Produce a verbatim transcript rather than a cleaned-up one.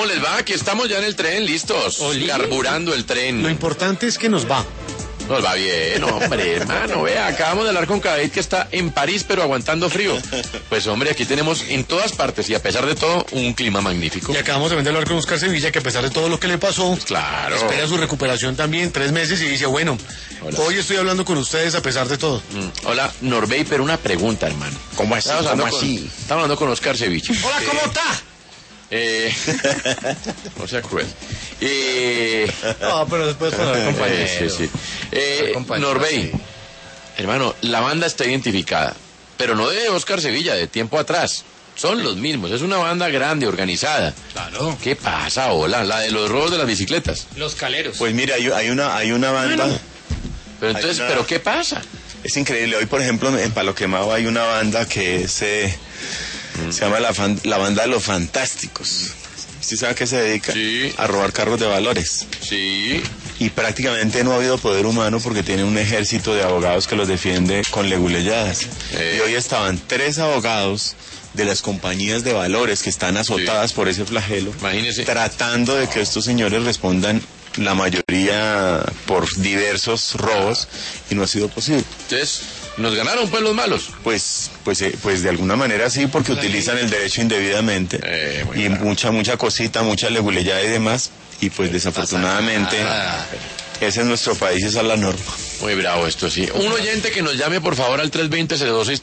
¿Cómo les va? Aquí estamos ya en el tren, listos. Oli. Carburando el tren. Lo importante es que nos va. Nos va bien, hombre, hermano. Vea, acabamos de hablar con Cadavid que está en París, pero aguantando frío. Pues, hombre, aquí tenemos en todas partes y a pesar de todo, un clima magnífico. Y acabamos también de hablar con Oscar Sevilla, que a pesar de todo lo que le pasó, Claro. espera su recuperación también, tres meses, y dice, bueno, Hola. hoy estoy hablando con ustedes a pesar de todo. Mm, Hola, Norbey, pero una pregunta, hermano. ¿Cómo así? Estamos ¿Cómo hablando con- así? Estamos hablando con Oscar Sevilla. Hola, ¿cómo está? Eh, no sea cruel. Eh, No, pero después para el compañero. eh, sí, sí. Eh, Compañero, Norbey, sí. hermano, la banda está identificada, pero no de Oscar Sevilla, de tiempo atrás. Son los mismos, es una banda grande, organizada. Claro. ¿Qué pasa, hola? La de los robos de las bicicletas. Los caleros. Pues mira, hay, hay una hay una banda, Pero entonces, una- ¿pero qué pasa? es increíble. Hoy, por ejemplo, en Palo Quemado hay una banda que es, eh, se llama la, fan- la Banda de los Fantásticos. ¿Usted sabe a qué se dedica? Sí. A robar carros de valores. Sí. Y prácticamente no ha habido poder humano porque tiene un ejército de abogados que los defiende con leguleyadas. Eh. Y hoy estaban tres abogados de las compañías de valores que están azotadas por ese flagelo, Imagínese. tratando de que estos señores respondan, la mayoría por diversos robos, y no ha sido posible. Entonces, nos ganaron pues los malos. Pues, pues, eh, pues de alguna manera sí, porque utilizan el derecho indebidamente, Eh, muy y bravo. mucha, mucha cosita, mucha leguleyada y demás, y pues desafortunadamente ese es nuestro país, esa es la norma. Muy bravo esto, sí. Un oyente que nos llame, por favor, al tres veinte, cero dos seis